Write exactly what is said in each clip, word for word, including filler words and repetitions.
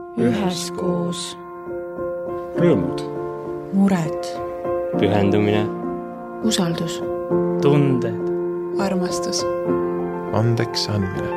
üheskoos. Rõõmud, mured, pühendumine, usaldus, tunded, armastus, andeks andmine.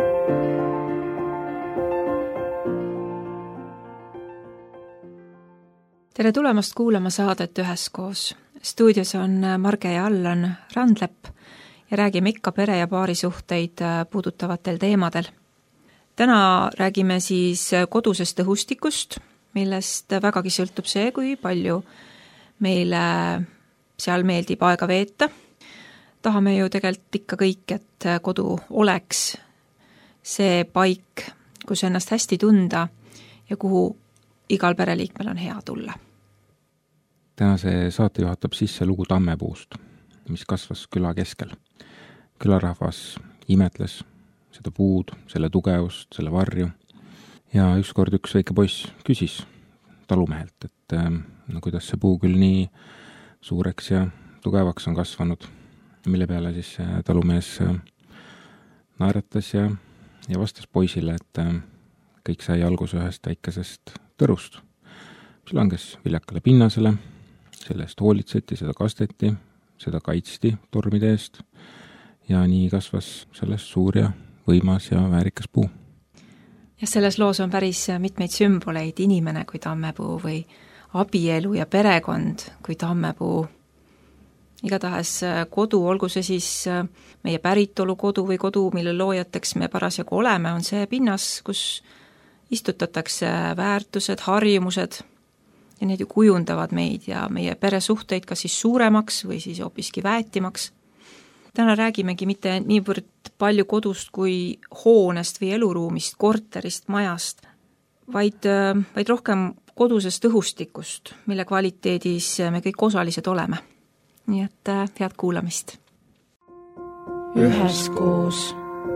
Tere tulemast kuulama saadet Üheskoos. Stuudios on Marge ja Allan Randlepp ja räägime ikka pere- ja paarisuhteid puudutavatel teemadel. Täna räägime siis kodusest õhustikust, millest vägagi sõltub see, kui palju meile seal meeldib aega veeta. Tahame ju tegelikult ikka kõik, et kodu oleks see paik, kus ennast hästi tunda ja kuhu igal pereliikmel on hea tulla. Tänase saate juhatab sisse lugu tammepuust, mis kasvas küla keskel. Külarahvas imetles seda puud, selle tugevust, selle varju. Ja ükskord üks väike poiss küsis talumehelt, et no kuidas see puu küll nii suureks ja tugevaks on kasvanud, mille peale siis talumees naeratas ja, ja vastas poisile, et kõik sai alguse ühest väikesest tõrust, mis langes viljakale pinnasele, sellest hoolitseti, seda kasteti, seda kaitsti tormide eest ja nii kasvas sellest suur ja võimas ja väärikas puu. Ja selles loos on päris mitmeid sümboleid, inimene kui tammepuu või abielu ja perekond kui tammepuu. Igatahes kodu, olgu see siis meie päritolu kodu või kodu, mille loojateks me parasjagu oleme, on see pinnas, kus istutatakse väärtused, harjumused ja need ju kujundavad meid ja meie peresuhteid kas siis suuremaks või siis hoopiski väetimaks. Täna räägimegi mitte niivõrd palju kodust kui hoonest või eluruumist, korterist, majast, vaid, vaid rohkem kodusest õhustikust, mille kvaliteedis me kõik osalised oleme. Nii et head kuulamist. Üheskoos.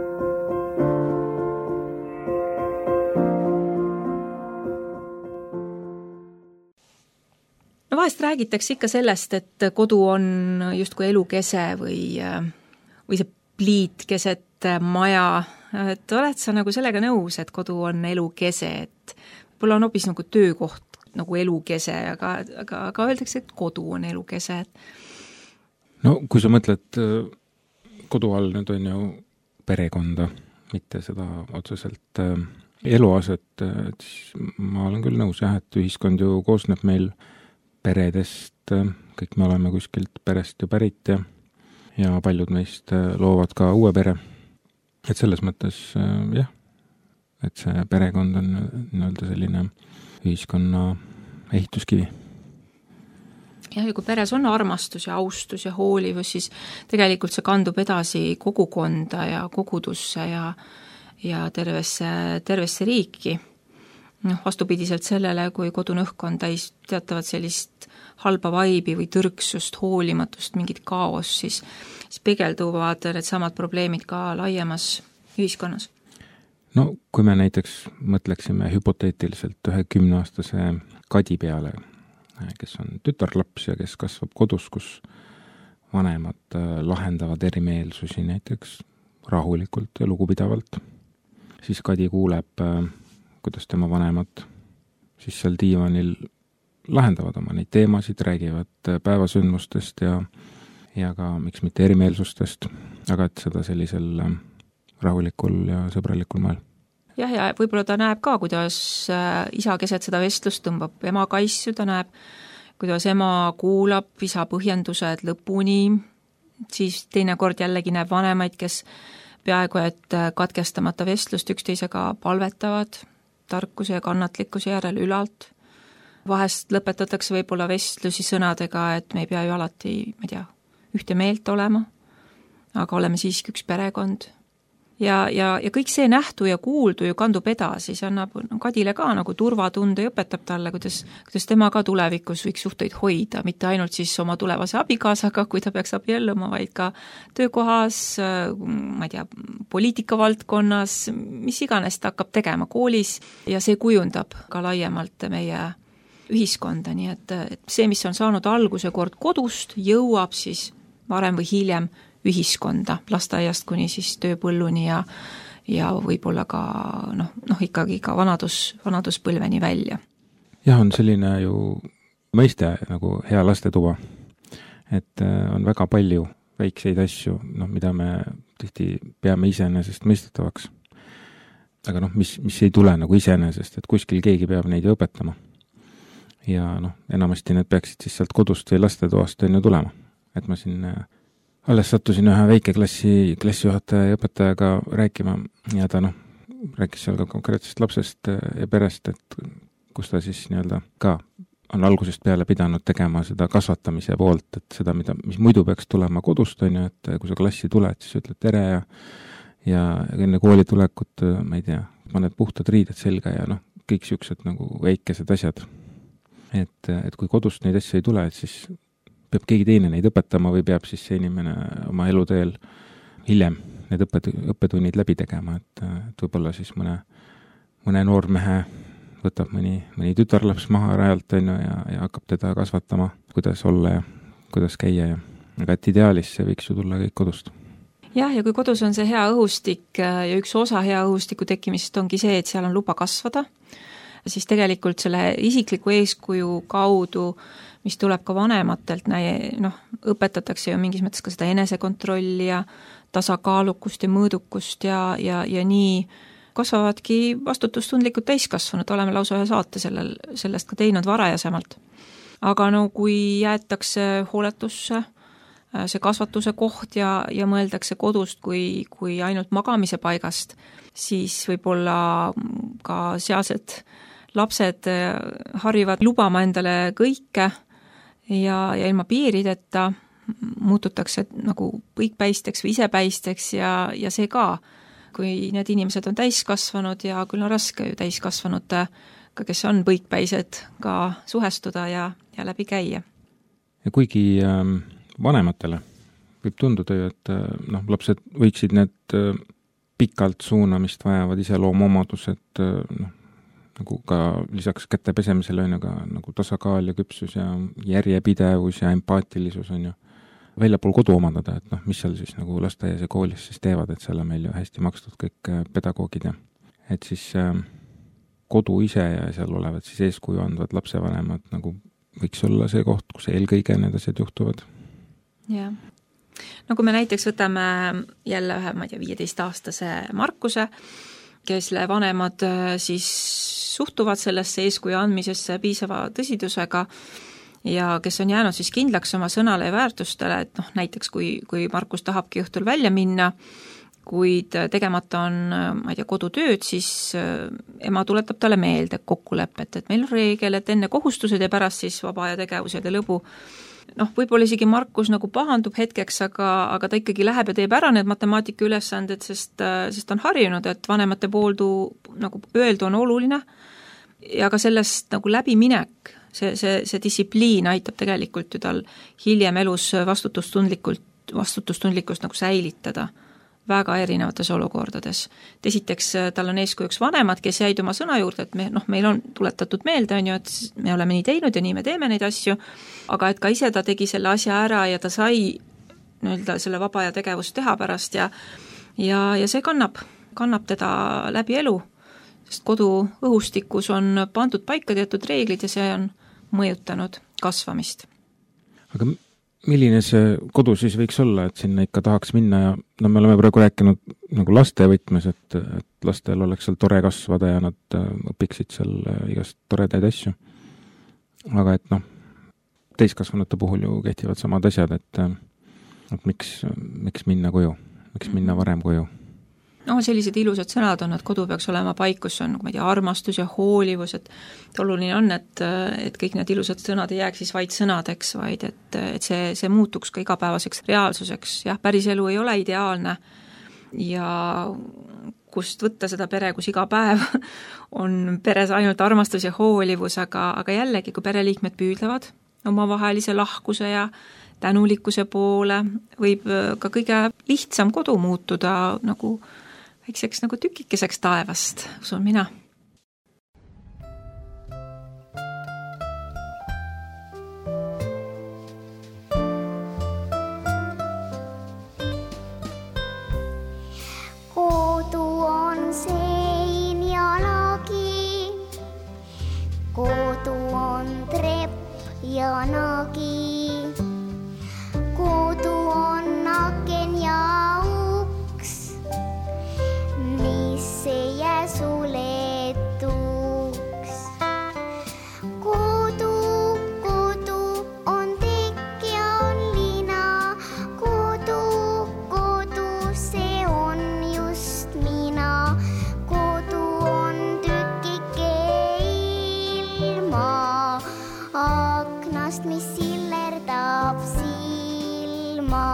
No vahest räägitakse ikka sellest, et kodu on justkui elukese või, või see pliit keset maja. Et oled sa nagu sellega nõus, et kodu on elukese, et võib-olla on hoopis nagu töökoht nagu elukese, aga, aga, aga öeldakse, et kodu on elukese. No kui sa mõtled kodu all nüüd on ju perekonda, mitte seda otseselt eluaset, siis ma olen küll nõus jah, et ühiskond ju koosneb meil peredest, kõik me oleme kuskilt perest ju pärit ja, ja paljud meist loovad ka uue pere. Et selles mõttes jah, et see perekond on nii-öelda selline ühiskonna ehituskivi. Ja kui peres on armastus ja austus ja hoolivus, siis tegelikult see kandub edasi kogukonda ja kogudusse ja, ja tervesse, tervesse riiki. No, vastupidiselt sellele, kui kodune õhkkond täis teatavat sellist halba vaibi või tõrksust, hoolimatust, mingit kaos, siis, siis pegelduvad need samad probleemid ka laiemas ühiskonnas. No kui me näiteks mõtleksime hüpoteetiliselt ühe kümneaastase Kadi peale, kes on tütarlaps ja kes kasvab kodus, kus vanemad lahendavad erimeelsusi näiteks rahulikult ja lugupidavalt, siis Kadi kuuleb kuidas tema vanemad siis seal diivanil lahendavad oma neid teemasid, räägivad päevasündmustest ja, ja ka miks mitte erimeelsustest, aga et seda sellisel rahulikul ja sõbralikul maal. Jah, ja võib-olla ta näeb ka, kuidas isa keset seda vestlust tõmbab ema kaissu, ta näeb, kuidas ema kuulab isa põhjendused lõpuni, siis teine kord jällegi näeb vanemaid, kes peaaegu et katkestamata vestlust üksteisega palvetavad, tarkuse ja kannatlikkuse järel ülalt. Vahest lõpetatakse võib-olla vestlusi sõnadega, et me ei pea ju alati, ma ei tea, ühte meelt olema, aga oleme siiski üks perekond. Ja, ja, ja kõik see nähtu ja kuuldu ju kandub edasi, see annab Kadile ka nagu turvatunde ja õpetab talle, kuidas, kuidas tema ka tulevikus võiks suhteid hoida, mitte ainult siis oma tulevase abikaasaga, kui ta peaks abielluma, vaid ka töökohas, ma ei tea, poliitikavaldkonnas, mis iganes ta hakkab tegema koolis ja see kujundab ka laiemalt meie ühiskonda, nii et, et see, mis on saanud alguse kord kodust, jõuab siis varem või hiljem ühiskonda, lasteaiast kuni siis tööpõlluni ja, ja võib-olla ka noh, noh ikkagi ka vanadus, vanaduspõlveni välja. Jah, on selline ju mõiste nagu hea lastetuba, et on väga palju väikseid asju, noh, mida me tihti peame iseenesest mõistetavaks. Aga noh, mis, mis ei tule nagu iseenesest, et kuskil keegi peab neid ju õpetama. Ja noh, enamasti need peaksid siis sealt kodust või lastetoast on ju tulema. Et ma siin alles sattusin ühe väike klassi, klassijuhataja ja õpetajaga rääkima ja ta noh, rääkis seal ka konkreetsest lapsest ja perest, et kus ta siis nii-öelda ka on algusest peale pidanud tegema seda kasvatamise poolt, et seda, mida, mis muidu peaks tulema kodust, on ju, et kui sa klassi tuled, siis ütled tere ja ja enne kooli tulekut, ma ei tea, paned puhtad riided selga ja noh, kõik siuksed nagu väikesed asjad. Et, et kui kodust neid asju ei tule, et siis peab keegi teine neid õpetama või peab siis see inimene oma eluteel hiljem need õppet, õppetunnid läbi tegema, et, et võib-olla siis mõne, mõne noormehe võtab mõni, mõni tütarlaps maha rajalt on ju, ja, ja hakkab teda kasvatama, kuidas olla ja kuidas käia ja aga et ideaalis see võiks ju tulla kõik kodust. Jah, ja kui kodus on see hea õhustik ja üks osa hea õhustiku tekkimist ongi see, et seal on luba kasvada, siis tegelikult selle isikliku eeskuju kaudu, mis tuleb ka vanematelt, noh, õpetatakse ju mingis mõttes ka seda enesekontrolli ja tasakaalukust ja mõõdukust ja, ja, ja nii kasvavadki vastutustundlikud täiskasvanud, oleme lausa ühe saate sellel, sellest ka teinud varajasemalt. Aga no kui jäetakse hooletusse see kasvatuse koht ja, ja mõeldakse kodust kui, kui ainult magamise paigast, siis võib-olla ka sealsed lapsed harjuvad lubama endale kõike ja, ja ilma piirideta muututakse nagu põikpäisteks või isepäisteks ja, ja see ka, kui need inimesed on täiskasvanud ja küll on raske ju täiskasvanute, kes on põikpäised, ka suhestuda ja, ja läbi käia. Ja kuigi ähm... vanematele võib tunduda ju, et noh, lapsed võiksid need pikalt suunamist vajavad iseloomuomadused, noh, nagu ka lisaks käte pesemisele on ju ka nagu tasakaal ja küpsus ja järjepidevus ja empaatilisus on ju väljapool kodu omandada, et noh, mis seal siis nagu lasteaias ja koolis siis teevad, et seal on meil ju hästi makstud kõik pedagoogid ja et siis äh, kodu ise ja seal olevad siis eeskuju andvad lapsevanemad nagu võiks olla see koht, kus eelkõige need asjad juhtuvad. Jah. No kui me näiteks võtame jälle ühe, ma ei tea, viieteistaastase Markuse, kesle vanemad siis suhtuvad sellesse eeskuju andmisesse piisava tõsidusega ja kes on jäänud siis kindlaks oma sõnale ja väärtustele, et noh, näiteks kui, kui Markus tahabki õhtul välja minna, kuid tegemata on, ma ei tea, kodutööd, siis ema tuletab talle meelde kokkulepet, et meil on reegel, et enne kohustused ja pärast siis vaba ja tegevused ja lõbu. Noh, võib-olla isegi Markus nagu pahandub hetkeks, aga, aga ta ikkagi läheb ja teeb ära need matemaatika ülesanded, sest, sest on harjunud, et vanemate pooldu nagu öeldu on oluline ja ka sellest nagu läbiminek, see, see, see distsipliin aitab tegelikult ju tal hiljem elus vastutustundlikult, vastutustundlikkust nagu säilitada väga erinevates olukordades. Esiteks, tal on eeskujuks vanemad, kes jäid oma sõna juurde, et me, noh, meil on tuletatud meelde, on ju, et me oleme nii teinud ja nii me teeme neid asju, aga et ka ise ta tegi selle asja ära ja ta sai nii-öelda selle vaba ja tegevust teha pärast ja, ja, ja see kannab, kannab teda läbi elu, sest kodu õhustikus on pandud paika teatud reeglid ja see on mõjutanud kasvamist. Aga milline see kodu siis võiks olla, et sinna ikka tahaks minna ja no me oleme praegu rääkinud nagu laste võtmes, et, et lastel oleks seal tore kasvada ja nad õpiksid seal igast toredaid asju. Aga et noh, täiskasvanute puhul ju kehtivad samad asjad, et, et miks, miks minna koju, miks minna varem koju? No sellised ilusad sõnad on, et kodu peaks olema paik, kus on, ma ei tea, armastus ja hoolivus, et oluline on, et, et kõik need ilusad sõnad ei jääks siis vaid sõnadeks, vaid et, et see, see muutuks ka igapäevaseks reaalsuseks. Jah, päris elu ei ole ideaalne ja kust võtta seda pere, kus iga päev on peres ainult armastus ja hoolivus, aga, aga jällegi, kui pereliikmed püüdlevad omavahelise lahkuse ja tänulikkuse poole, võib ka kõige lihtsam kodu muutuda nagu väikseks nagu tükikeseks taevast, usun mina. Kodu peanagi. Kodu on aken ja uks, mis ei jää suletuks. Kodu, kodu on tekk ja on lina. Kodu, kodu, see on just mina. Kodu on tükike ilma aknast, mis sillerdab silma.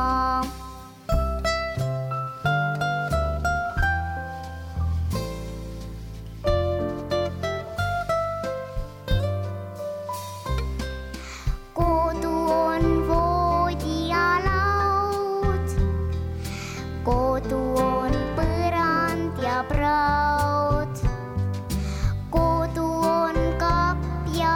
Kodu on voodi ja laud. Kodu on põrand ja praod. Kodu on kapp ja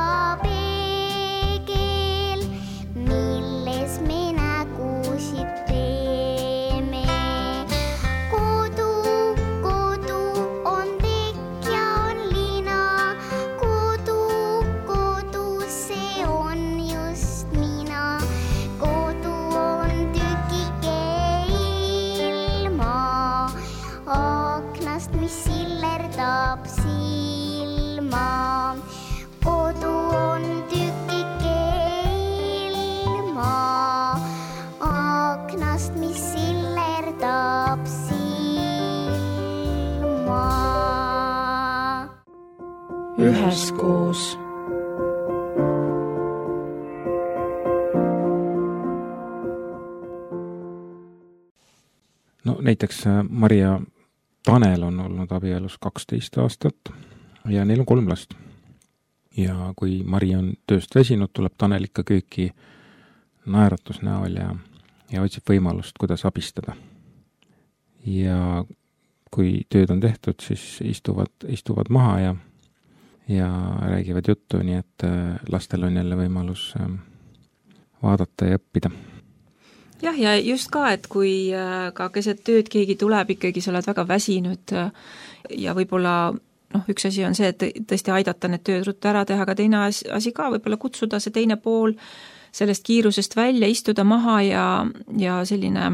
peegel, milles me nägusid teeme. Kodu, kodu on tekk ja on lina. Kodu, kodu, see on just mina. Kodu on tükike ilma aknast, mis sillerdab silma. Kodu on tükike ilma aknast, mis sillerdab silma. üheskoos. no näiteks Mari ja Tanel on olnud abielus kaksteist aastat ja neil on kolm last. Ja kui Mari on tööst väsinud, tuleb Tanel ikka kööki naeratus näol ja, ja otsib võimalust, kuidas abistada. Ja kui tööd on tehtud, siis istuvad, istuvad maha ja, ja räägivad juttu, nii et lastel on jälle võimalus vaadata ja õppida. jah, ja just ka, et kui ka keset tööd keegi tuleb, ikkagi sa oled väga väsinud ja võib-olla noh, üks asi on see, et tõesti aidata need tööd ruttu ära teha, aga teine asi ka võib-olla kutsuda see teine pool sellest kiirusest välja, istuda maha ja, ja selline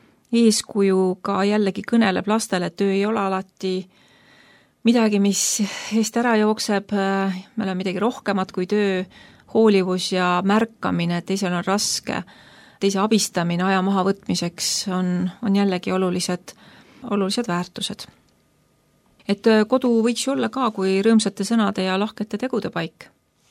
eeskuju ka jällegi kõneleb lastele, et töö ei ole alati midagi, mis eest ära jookseb, me oleme midagi rohkemat kui töö, hoolivus ja märkamine, et teisel on raske, teise abistamine aja maha võtmiseks on, on jällegi olulised, olulised väärtused. Et kodu võiks olla ka kui rõõmsate sõnade ja lahkete tegude paik.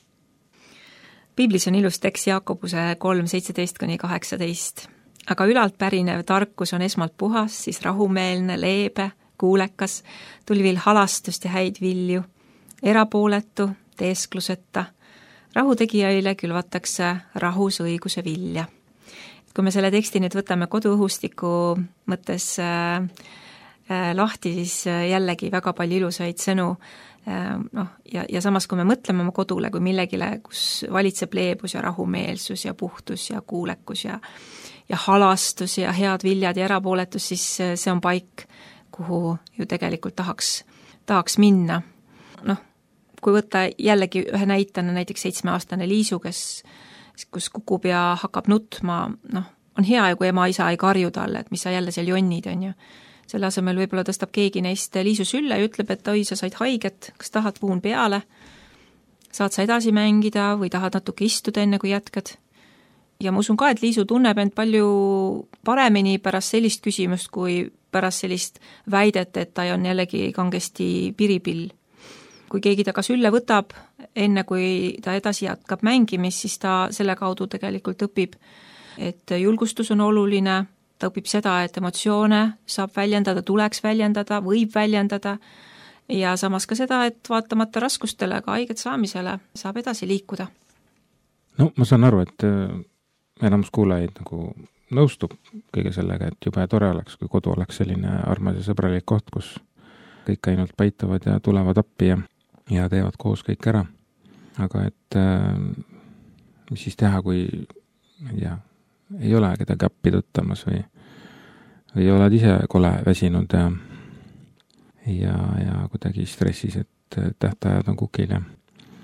Piiblis on ilus tekst Jaakobuse kolm seitseteist kuni kaheksateist. Aga ülalt pärinev tarkus on esmalt puhas, siis rahumeelne, leebe, kuulekas, tulvil halastust ja häid vilju, erapooletu, teeskluseta. Rahutegijaile külvatakse rahus õiguse vilja. Kui me selle teksti nüüd võtame koduõhustiku mõttes äh, äh, lahti, siis jällegi väga palju ilusaid sõnu. Äh, noh, ja, ja samas, kui me mõtleme oma kodule kui millegile, kus valitseb leebus ja rahumeelsus ja puhtus ja kuulekus ja, ja halastus ja head viljad ja erapooletus, siis see on paik, kuhu ju tegelikult tahaks, tahaks minna. Noh, kui võtta jällegi ühe näitena näiteks seitsmeaastane Liisu, kes kus kukub ja hakkab nutma, noh, on hea ju, kui ema isa ei karju talle, et mis sa jälle seal jonnid, on ju. Selle asemel võib-olla tõstab keegi neist Liisu sülle ja ütleb, et oi, sa said haiget, kas tahad puun peale, saad sa edasi mängida või tahad natuke istuda enne, kui jätkad. Ja ma usun ka, et Liisu tunneb end palju paremini pärast sellist küsimust, kui pärast sellist väidet, et ta on jällegi kangesti piripill. Kui keegi ta ka sülle võtab, enne kui ta edasi jätkab mängimist, siis ta selle kaudu tegelikult õpib, et julgustus on oluline, ta õpib seda, et emotsioone saab väljendada, tuleks väljendada, võib väljendada ja samas ka seda, et vaatamata raskustele, ka haiget saamisele saab edasi liikuda. No ma saan aru, et enamus kuulajaid nagu nõustub kõige sellega, et jube tore oleks, kui kodu oleks selline armas ja sõbralik koht, kus kõik ainult paituvad ja tulevad appi ja ja teevad koos kõik ära. Aga et äh, mis siis teha, kui ja, ei ole kedagi appi tõttamas või, või oled ise kole väsinud ja, ja, ja kuidagi stressis, et tähtajad on kukil ja,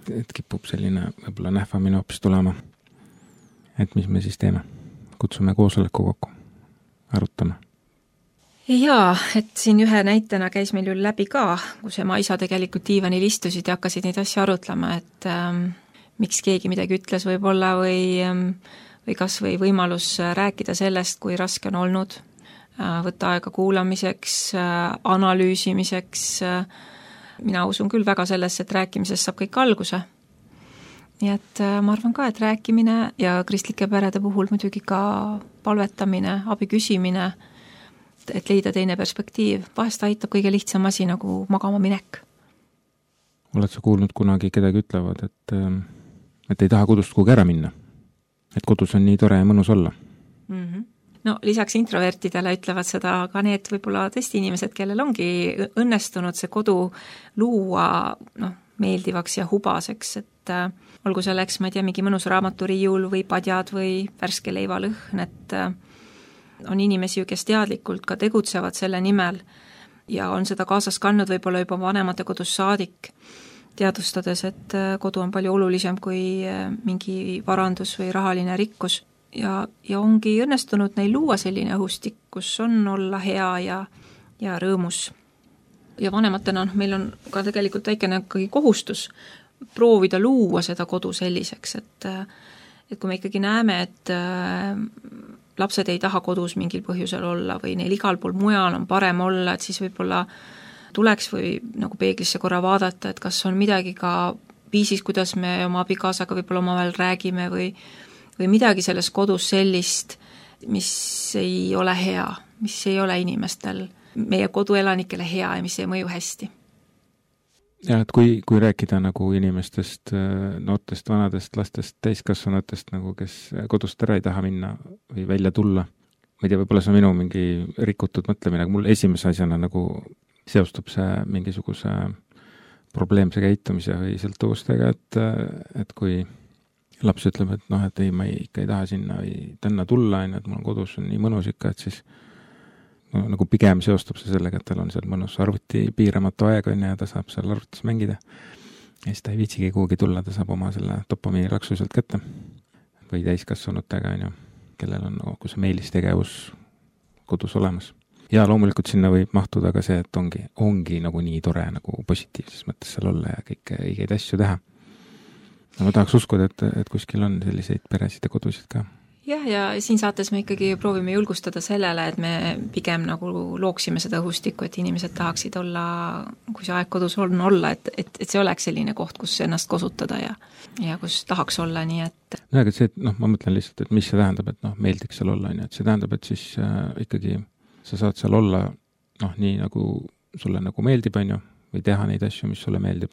et, et kipub selline võib-olla nähvamine hoopis tulema. Et mis me siis teeme? Kutsume koosoleku kokku, arutame. Jaa, et siin ühe näitena käis meil ju läbi ka, kus ema isa tegelikult diivanil istusid ja hakkasid neid asja arutlema, et ähm, miks keegi midagi ütles võib-olla või, ähm, või kas või võimalus rääkida sellest, kui raske on olnud, äh, võtta aega kuulamiseks, äh, analüüsimiseks. Äh, mina usun küll väga sellesse, et rääkimisest saab kõik alguse. Nii et äh, ma arvan ka, et rääkimine ja kristlike perede puhul muidugi ka palvetamine, abi küsimine, et leida teine perspektiiv. Vahest aitab kõige lihtsam asi nagu magama minek. Oled sa kuulnud kunagi kedagi ütlevad, et, et ei taha kodust kuhugi ära minna? Et kodus on nii tore ja mõnus olla? Mm-hmm. No lisaks introvertidele ütlevad seda ka need võib-olla tõesti inimesed, kellel ongi õnnestunud see kodu luua noh, meeldivaks ja hubaseks, et äh, olgu selleks, ma ei tea, mingi mõnus raamaturiiul või padjad või värske leivalõhn, et äh, on inimesi, kes teadlikult ka tegutsevad selle nimel ja on seda kaasas kandnud võib-olla juba vanemate kodus saadik, teadvustades, et kodu on palju olulisem kui mingi varandus või rahaline rikkus. Ja, ja ongi õnnestunud neil luua selline õhustik, kus on olla hea ja, ja rõõmus. Ja vanematena meil on ka tegelikult väikene kohustus proovida luua seda kodu selliseks, et, et kui me ikkagi näeme, et lapsed ei taha kodus mingil põhjusel olla või neil igal pool mujal on parem olla, et siis võib-olla tuleks või nagu peeglisse korra vaadata, et kas on midagi ka viisis, kuidas me oma abikaasaga võib-olla omavahel räägime või, või midagi selles kodus sellist, mis ei ole hea, mis ei ole inimestel, meie koduelanikele hea ja mis ei mõju hästi. Ja et kui, kui rääkida nagu inimestest, noortest, vanadest, lastest, täiskasvanutest, nagu kes kodust ära ei taha minna või välja tulla, ma ei tea, võib-olla see on minu mingi rikutud mõtlemine, aga mul esimese asjana nagu seostub see mingisuguse probleemse käitumise või sõltuvustega, et, et kui laps ütleb, et noh, et ei, ma ei, ikka ei taha sinna või tänna tulla, et mul on kodus on nii mõnus ikka, et siis no, nagu pigem seostub see sellega, et tal on seal mõnus arvuti piiramatu aeg on ja ta saab seal arvutis mängida. Ja siis ta ei viitsigi kuhugi tulla, ta saab oma selle dopamiini raksu sealt kätte. Või täiskasvanutega, on ju, kellel on nagu see meelistegevus kodus olemas. Ja loomulikult sinna võib mahtuda ka see, et ongi, ongi nagu nii tore nagu positiivses mõttes seal olla ja kõike õigeid asju teha. No, ma tahaks uskuda, et, et kuskil on selliseid peresid ja kodusid ka. Jah, ja siin saates me ikkagi proovime julgustada sellele, et me pigem nagu looksime seda õhustikku, et inimesed tahaksid olla, kui see aeg kodus on olla, et, et, et see oleks selline koht, kus ennast kosutada ja, ja kus tahaks olla, nii et... No, aga see, et noh, ma mõtlen lihtsalt, et mis see tähendab, et noh, meeldiks seal olla, nii et see tähendab, et siis äh, ikkagi sa saad seal olla noh, nii nagu sulle nagu meeldib, on ju, või teha neid asju, mis sulle meeldib.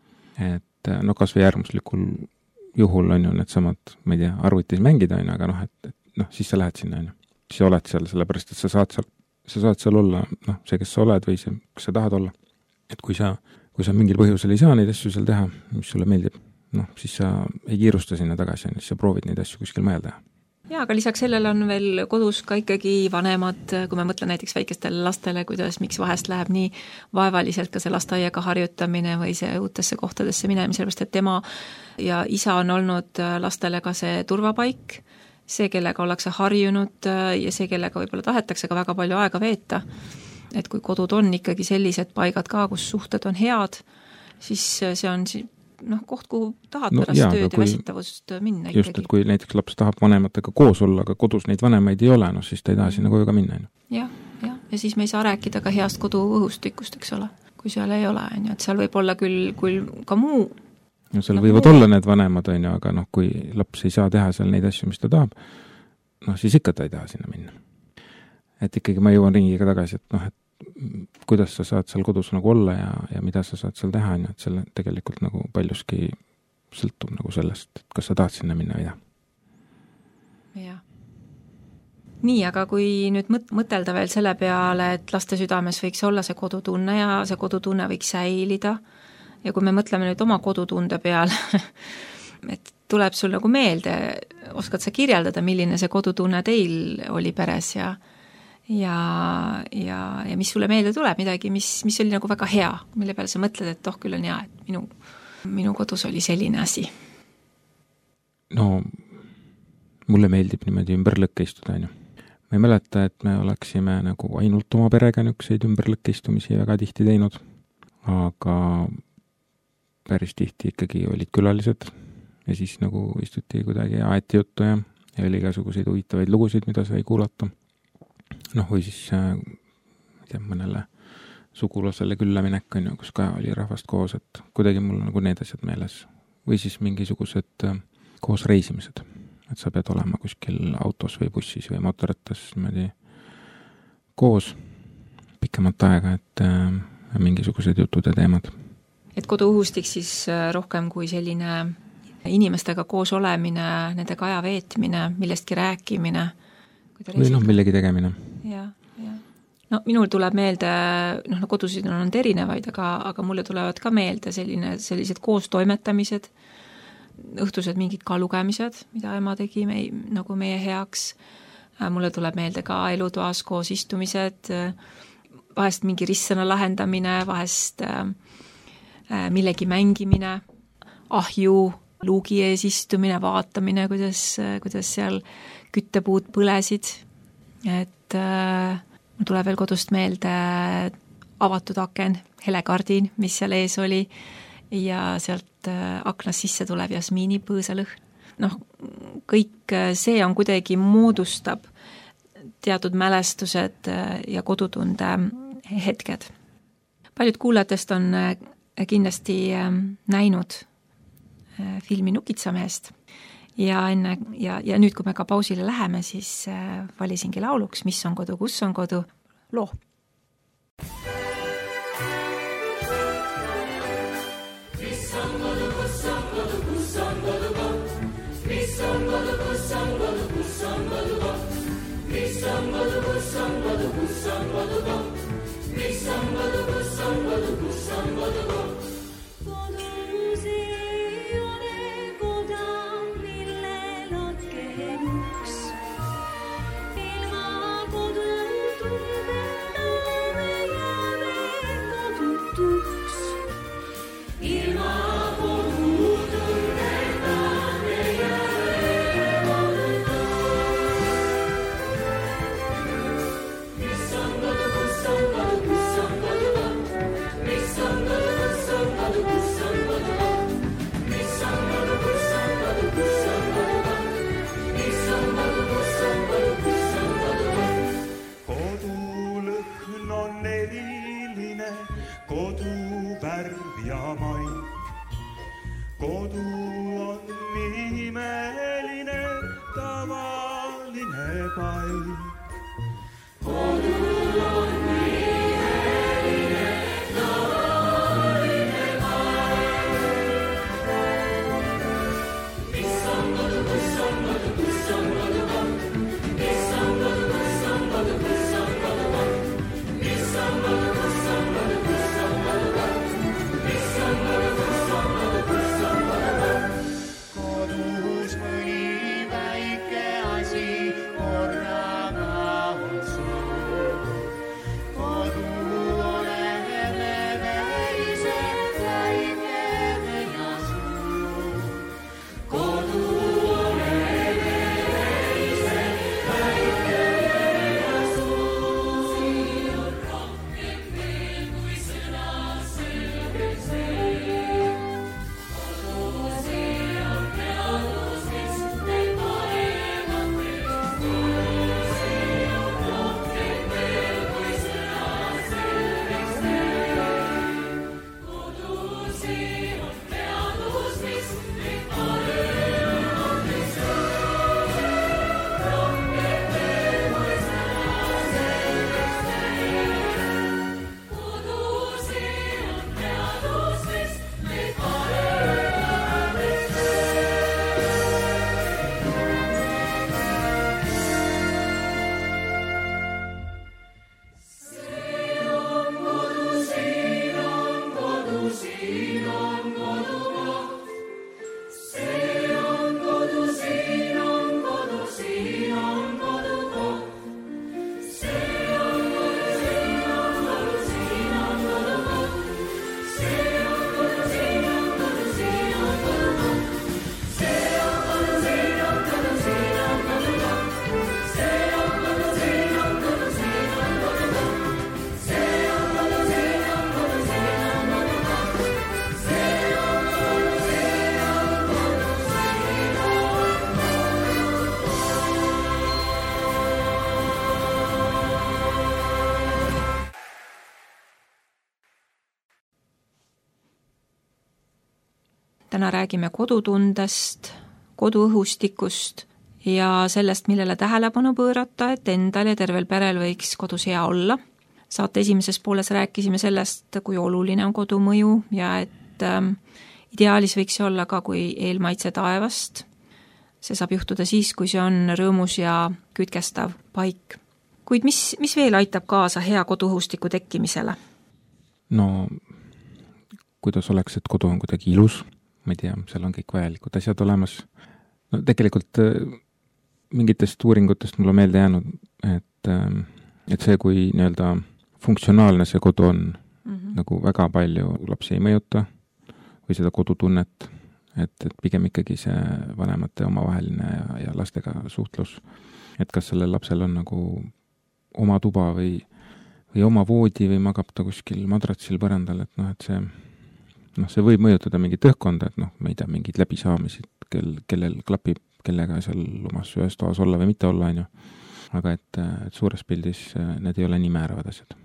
Et no kas või äärmuslikul juhul on ju need samad, ma ei tea, arvutis mängida, on, aga noh, et, et noh, siis sa lähed sinna, on ju. Siis sa oled seal, sellepärast, et sa saad seal, sa saad seal olla, noh, see, kes sa oled või see, kes sa tahad olla. Et kui sa, kui sa mingil põhjusel ei saa neid asju seal teha, mis sulle meeldib, noh, siis sa ei kiirusta sinna tagasi, on, siis sa proovid neid asju kuskil mujal teha. Jaa, aga lisaks sellele on veel kodus ka ikkagi vanemad, kui me mõtlen näiteks väikestele lastele, kuidas, miks vahest läheb nii vaevaliselt ka see lasteaiaga harjutamine või see uutesse kohtadesse minemine, sellepärast et tema ja isa on olnud lastele ka see turvapaik, see, kellega ollakse harjunud ja see, kellega võib-olla tahetakse ka väga palju aega veeta. Et kui kodud on ikkagi sellised paigad ka, kus suhted on head, siis see on noh, koht, kuhu tahad no, pärast jaa, tööd ja kui, väsitavust minna ikkagi. Just, et kui näiteks laps tahab vanematega koos olla, aga kodus neid vanemaid ei ole, no siis ta ei taha sinna koju ka minna. Jah, jah, ja siis me ei saa rääkida ka heast kodu õhustikust, eks ole, kui seal ei ole, on ju, et seal võib olla küll, küll ka muu. No seal no, võivad muu. olla need vanemad, on ju, aga noh, kui laps ei saa teha seal neid asju, mis ta tahab, noh, siis ikka ta ei taha sinna minna. Et ikkagi ma jõuan ringiga tagasi, et noh, et kuidas sa saad seal kodus nagu olla ja, ja mida sa saad seal teha, et selle tegelikult nagu paljuski sõltub nagu sellest, et kas sa tahad sinna minna või jah. Jah. Nii, aga kui nüüd mõtelda veel selle peale, et laste südames võiks olla see kodutunne ja see kodutunne võiks säilida ja kui me mõtleme nüüd oma kodutunde peale, et tuleb sul nagu meelde, oskad sa kirjeldada, milline see kodutunne teil oli peres ja Ja, ja, ja mis sulle meelde tuleb midagi, mis, mis oli nagu väga hea, mille peale sa mõtled, et oh, küll on hea, et minu, minu kodus oli selline asi. No mulle meeldib niimoodi ümberlõkke istuda, on ju. Ma ei mäleta, et me oleksime nagu ainult oma perega niisuguseid ümberlõkkeistumisi väga tihti teinud, aga päris tihti ikkagi olid külalised ja siis nagu istuti kuidagi aeti juttu ja, ja oli igasuguseid huvitavaid lugusid, mida sai kuulata. Noh, või siis äh, tea, mõnele sugulasele külla minek, on ju, kus ka oli rahvast koos, et kuidagi mul nagu need asjad meeles. Või siis mingisugused äh, koos reisimised. Et sa pead olema kuskil autos või bussis või motoratas niimoodi koos pikemat aega, et äh, mingisugused jutud ja teemad. Et koduõhustik siis rohkem kui selline inimestega koos olemine, nendega aja veetmine, millestki rääkimine. Või noh, millegi tegemine. Ja, ja. No minul tuleb meelde, noh, no kodusid on olnud erinevaid, aga, aga mulle tulevad ka meelde selline, sellised koostoimetamised, õhtused mingid ka lugemised, mida ema tegi mei, nagu meie heaks. Mulle tuleb meelde ka elutoas koos istumised, vahest mingi ristsõna lahendamine, vahest millegi mängimine, ahju, luugi ees istumine, vaatamine, kuidas, kuidas seal küttepuud põlesid. Et äh, mul tuleb veel kodust meelde avatud aken, helekardin, mis seal ees oli ja sealt äh, aknas sisse tuleb jasmiini põõsalõhn. Noh, kõik see on kuidagi moodustab teatud mälestused ja kodutunde hetked. Paljud kuulajatest on kindlasti näinud filmi Nukitsamehest ja, enne, ja, ja nüüd, kui me ka pausile läheme, siis valisingi lauluks Mis on kodu, kus on kodu loo. Mis on kodu, kus on kodu, kus on kodu koht? Mis on kodu, kus on kodu, kus on kodu koht? Mis on kodu, kus on kodu, kus on kodu koht? Mis on kodu, kus on kodu, kus on kodu koht? Kodus ei ole koda, millel otken uks. Ilma kodutundeta me jääme kodutuks. Ilma kodutundeta me jääme kodutuks. Mis on kodu, kus on kodu, kus on kodu koht? Mis on kodu, kus on kodu, kus on kodu koht? Mis on kodu, kus on kodu, kus on kodu koht? Mis on kodu, kus on kodu, kus on kodu koht? Kodulõhn on eriline, kodu värv ja maik. Kodu on imeline, tavaline paik. Kodu on imeline, tavaline paik. Mis on kodu, kus on kodu, kus on kodu koht? Mis on kodu, kus on kodu, kus on kodu koht? Mis on kodu, kus on kodu, kus on kodu koht? Mis on kodu, kus on kodu, kus on kodu koht? Kodus mõni väike asi korraga täna räägime kodutundest, koduõhustikust ja sellest, millele tähelepanu pöörata, et endal ja tervel perel võiks kodus hea olla. Saate esimeses pooles rääkisime sellest, kui oluline on kodumõju ja et ähm, ideaalis võiks see olla ka kui eelmaitse taevast. See saab juhtuda siis, kui see on rõõmus ja kütkestav paik. Kuid mis, mis veel aitab kaasa hea koduõhustiku tekkimisele? No, kuidas oleks, et kodu on kuidagi ilus, ma ei tea, seal on kõik vajalikud asjad olemas. No tegelikult mingitest uuringutest mul on meelde jäänud, et, et see, kui nii-öelda funktsionaalne see kodu on, mm-hmm. nagu väga palju lapsi ei mõjuta või seda kodutunnet, et, et pigem ikkagi see vanemate omavaheline ja, ja lastega suhtlus, et kas sellel lapsel on nagu oma tuba või, või oma voodi või magab ta kuskil madratsil põrandal, et noh, et see, noh, see võib mõjutada mingit õhkkonda, et noh, ma ei tea, mingid läbisaamisid, kel, kellel klapib, kellega seal lumas ühes toas olla või mitte olla, on ju. Aga et, et suures pildis need ei ole nii määravad asjad.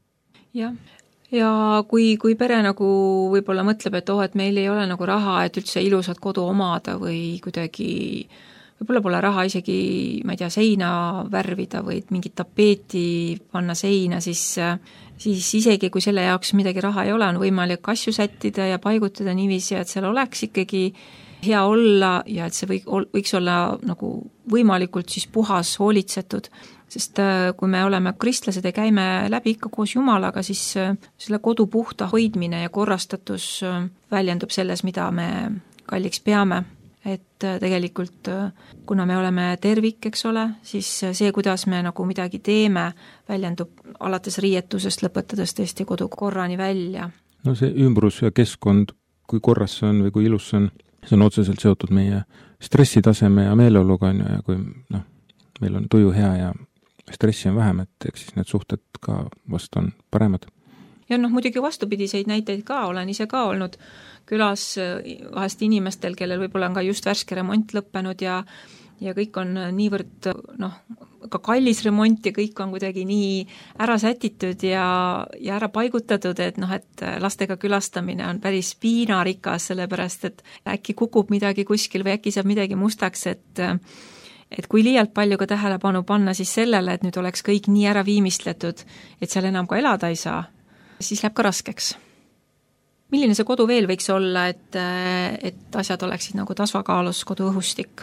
Jah, ja kui, kui pere nagu võib-olla mõtleb, et oh, et meil ei ole nagu raha, et üldse ilusat kodu omada või kuidagi võib-olla pole raha isegi, ma ei tea, seina värvida või mingit tapeeti panna seina, siis, siis isegi kui selle jaoks midagi raha ei ole, on võimalik asju sättida ja paigutada niiviisi, et seal oleks ikkagi hea olla ja et see või, võiks olla nagu võimalikult siis puhas, hoolitsetud, sest kui me oleme kristlased ja käime läbi ikka koos Jumalaga, siis selle kodu puhta hoidmine ja korrastatus väljendub selles, mida me kalliks peame. Et tegelikult, kuna me oleme tervik, eks ole, siis see, kuidas me nagu midagi teeme, väljendub alates riietusest, lõpetades tõesti kodu korrani välja. No see ümbrus ja keskkond, kui korras see on või kui ilus see on, see on otseselt seotud meie stressitaseme ja meeleoluga, on ju, ja kui noh, meil on tuju hea ja stressi on vähem, et eks siis need suhted ka vast on paremad. Ja noh, muidugi vastupidiseid näiteid ka, olen ise ka olnud külas vahest inimestel, kellel võib-olla on ka just värske remont lõppenud ja, ja kõik on niivõrd noh, ka kallis remont ja kõik on kuidagi nii ära sätitud ja, ja ära paigutatud, et noh, et lastega külastamine on päris piinarikas, sellepärast et äkki kukub midagi kuskil või äkki saab midagi mustaks, et et kui liialt palju ka tähelepanu panna siis sellele, et nüüd oleks kõik nii ära viimistletud, et seal enam ka elada ei saa, siis läheb ka raskeks. Milline see kodu veel võiks olla, et, et asjad oleksid nagu tasakaalus koduõhustik?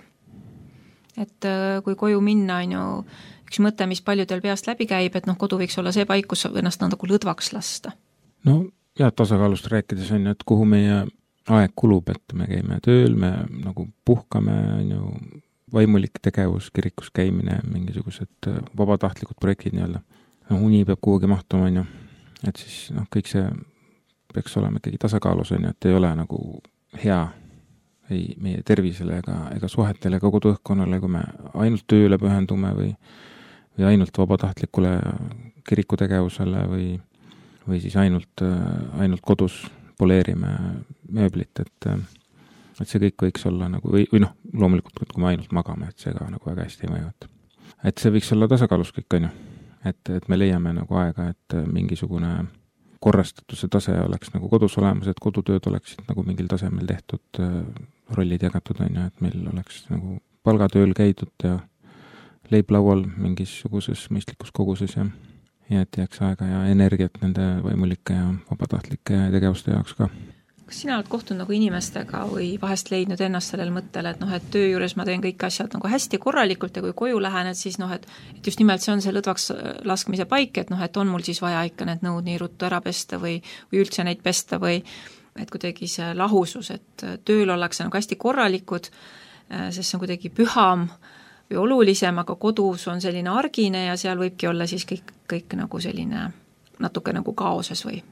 Et kui koju minna, on ju üks mõte, mis paljudel peast läbi käib, et noh, kodu võiks olla see paik, kus ennast nagu lõdvaks lasta. No jah, tasakaalust rääkides on ju, et kuhu meie aeg kulub, et me käime tööl, me nagu puhkame, on ju, vaimulik tegevus, kirikus käimine, mingisugused vabatahtlikud projektid nii-öelda. No, uni peab kuhugi mahtuma, on ju. Et siis noh, kõik see peaks olema ikkagi tasakaalus, on ju, et ei ole nagu hea ei meie tervisele ega, ega suhetele ega koduõhkkonnale, kui me ainult tööle pühendume või, või ainult vabatahtlikule kirikutegevusele või, või siis ainult, ainult kodus poleerime mööblit, et, et see kõik võiks olla nagu, või, või noh, loomulikult, kui me ainult magame, et see ka nagu väga hästi ei mõju. Et see võiks olla tasakaalus kõik, on ju. Et, et me leiame nagu aega, et mingisugune korrastatuse tase oleks nagu kodus olemas, et kodutööd oleksid nagu mingil tasemel tehtud, rollid jagatud, on ju, et meil oleks nagu palgatööl käidud ja leib laual mingisuguses mõistlikus koguses ja, ja et jääks aega ja energiat nende vaimulike ja vabatahtlike tegevuste jaoks ka. Kas sina oled kohtunud nagu inimestega või vahest leidnud ennast sellel mõttel, et noh, et töö juures ma teen kõik asjad nagu hästi korralikult ja kui koju lähen, et siis noh, et, et just nimelt see on see lõdvaks laskmise paik, et noh, et on mul siis vaja ikka need nõud nii ruttu ära pesta või, või üldse neid pesta või et kuidagi see lahusus, et tööl ollakse nagu hästi korralikud, sest see on kuidagi püham või olulisem, aga kodus on selline argine ja seal võibki olla siis kõik, kõik nagu selline natuke nagu kaoses või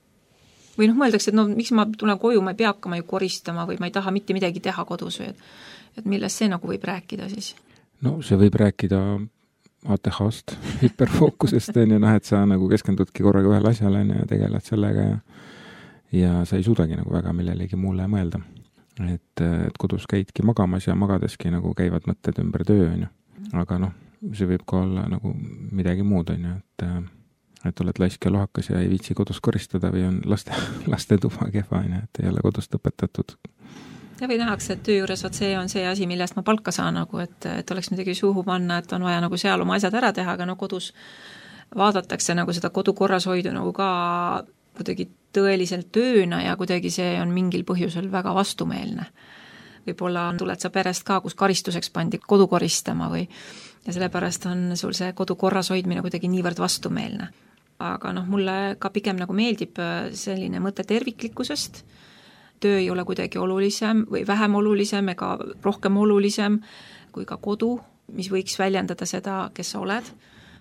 või noh, mõeldakse, et no miks ma tulen koju, ma ei pea hakkama ju koristama või ma ei taha mitte midagi teha kodus või et, et millest see nagu võib rääkida siis? No see võib rääkida A T H-st, hüperfookusest, on ju, noh, et sa nagu keskendudki korraga ühele asjale ja tegeled sellega ja, ja sa ei suudagi nagu väga millelegi muule mõelda. Et, et kodus käidki magamas ja magadeski nagu käivad mõtted ümber töö, on ju. Aga noh, see võib ka olla nagu midagi muud, on ju, et et oled laisk ja lohakas ja ei viitsi kodus koristada või on laste, laste tuba kehva, et ei ole kodust õpetatud. Ja või nähakse, et töö juures vot see on see asi, millest ma palka saan, nagu, et, et oleks midagi suhu panna, et on vaja nagu seal oma asjad ära teha, aga no kodus vaadatakse nagu seda kodu korrashoidu nagu ka kuidagi tõeliselt tööna ja kuidagi see on mingil põhjusel väga vastumeelne. Võib-olla tuled sa perest ka, kus karistuseks pandi kodu koristama või ja sellepärast on sul see kodu korras hoidmine kuidagi niivõrd vastumeelne. Aga noh, mulle ka pigem nagu meeldib selline mõte terviklikkusest. Töö ei ole kuidagi olulisem või vähem olulisem ega rohkem olulisem kui ka kodu, mis võiks väljendada seda, kes sa oled,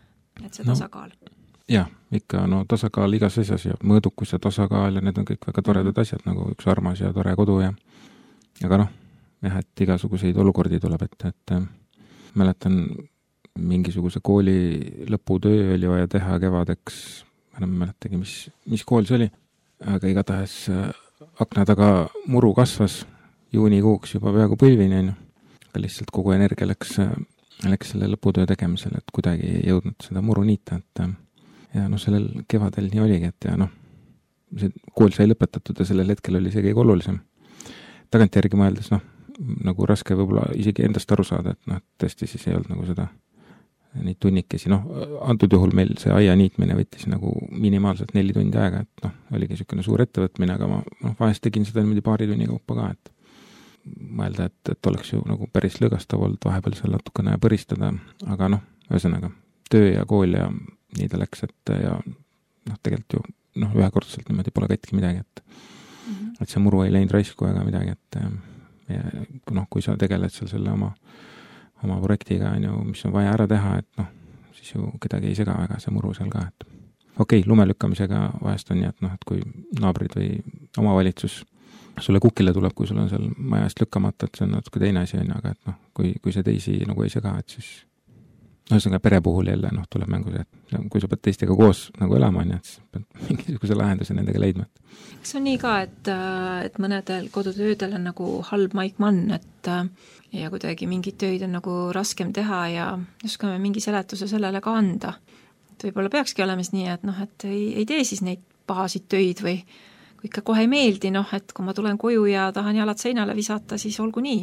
et see tasakaal. No, jah, ikka no tasakaal igas asjas ja mõõdukus ja tasakaal ja need on kõik väga toredad asjad, nagu üks armas ja tore kodu ja aga noh, jah, et igasuguseid olukordi tuleb ette, et mäletan mingisuguse kooli lõputöö oli vaja teha kevadeks, ma enam mäletagi, mis, mis kool see oli, aga igatahes akna taga muru kasvas juunikuuks juba peaaegu põlvini, aga lihtsalt kogu energia läks, läks selle lõputöö tegemisel, et kuidagi ei jõudnud seda muru niita, et ja noh, sellel kevadel nii oligi, et ja noh, see kool sai lõpetatud ja sellel hetkel oli see kõige olulisem. Tagantjärgi mõeldes, noh, nagu raske võib-olla isegi endast aru saada, et noh, tõesti siis ei olnud nagu seda neid tunnikesi, noh, antud juhul meil see aia niitmine võttis nagu minimaalselt neli tundi aega, et noh, oligi niisugune suur ettevõtmine, aga ma noh, vahest tegin seda niimoodi paari tunni kaupa ka, et mõelda, et, et oleks ju nagu päris lõõgastav olnud vahepeal seal natukene põristada, aga noh, ühesõnaga, töö ja kool ja nii ta läks, et ja noh, tegelikult ju noh, ühekordselt niimoodi pole katki midagi, et mm-hmm. et see muru ei läinud raisku ega midagi, et ja, noh, kui sa tegeled seal selle oma oma projektiga, on ju, mis on vaja ära teha, et noh, siis ju kedagi ei sega väga see muru seal ka, et okei, okay, lumelükkamisega vahest on nii, et noh, et kui naabrid või omavalitsus sulle kukile tuleb, kui sul on seal majast lükkamata, et see on natuke teine asi, on ju, aga et noh, kui, kui see teisi nagu ei sega, et siis noh, ühesõnaga pere puhul jälle noh, tuleb mängu see, et kui sa pead teistega koos nagu elama, on ju, et siis pead mingisuguse lahenduse nendega leidma. Kas on nii ka, et, et mõnedel kodutöödel on nagu halb maikmann, et ja kuidagi mingid töid on nagu raskem teha ja oskame mingi seletuse sellele ka anda. Et võib-olla peakski olema nii, et noh, et ei, ei tee siis neid pahasid töid või kui ikka kohe ei meeldi, noh, et kui ma tulen koju ja tahan jalad seinale visata, siis olgu nii.